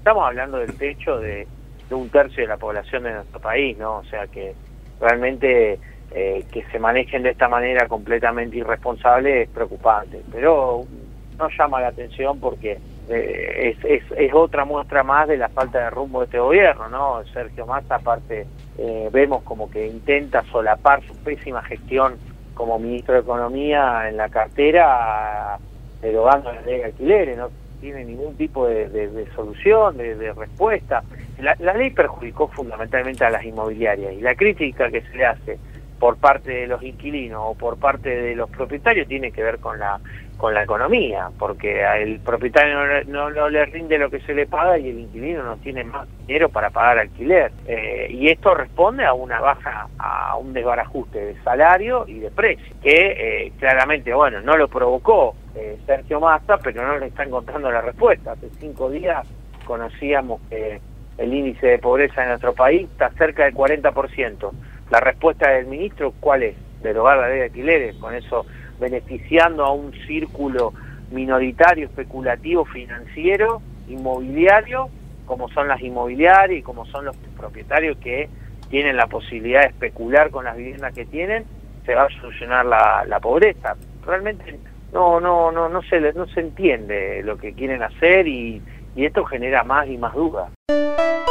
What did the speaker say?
estamos hablando del techo de un tercio de la población de nuestro país, ¿no? O sea que realmente que se manejen de esta manera completamente irresponsable es preocupante, pero no llama la atención porque es otra muestra más de la falta de rumbo de este gobierno, ¿no? Sergio Massa, aparte, vemos como que intenta solapar su pésima gestión como ministro de Economía en la cartera, derogando la ley de alquileres, no tiene ningún tipo de solución, de respuesta. La ley perjudicó fundamentalmente a las inmobiliarias, y la crítica que se le hace por parte de los inquilinos o por parte de los propietarios tiene que ver con la economía, porque al propietario no le rinde lo que se le paga y el inquilino no tiene más dinero para pagar alquiler. Y esto responde a una baja, a un desbarajuste de salario y de precio, que claramente, bueno, no lo provocó Sergio Massa, pero no le está encontrando la respuesta. Hace 5 días conocíamos que el índice de pobreza en nuestro país está cerca del 40%. La respuesta del ministro, ¿cuál es? Derogar la ley de alquileres, con eso beneficiando a un círculo minoritario, especulativo, financiero, inmobiliario, como son las inmobiliarias y como son los propietarios que tienen la posibilidad de especular con las viviendas que tienen. Se va a solucionar la pobreza. Realmente no se entiende lo que quieren hacer, y esto genera más y más dudas.